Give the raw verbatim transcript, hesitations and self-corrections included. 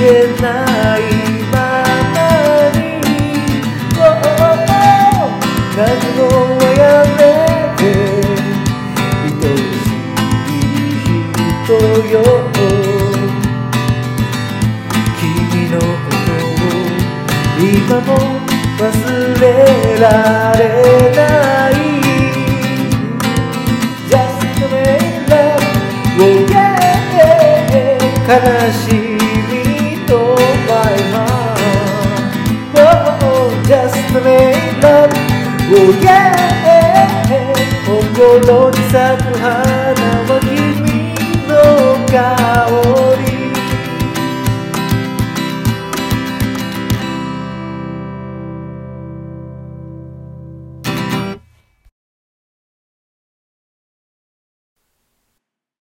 えないままに、oh, oh, oh, 泣くのはやめて愛しい人よ、君のことを今も忘れられない。 Just make love, oh yeah, 悲しみと my heart, oh, oh, just make love, oh yeah, 心に咲く花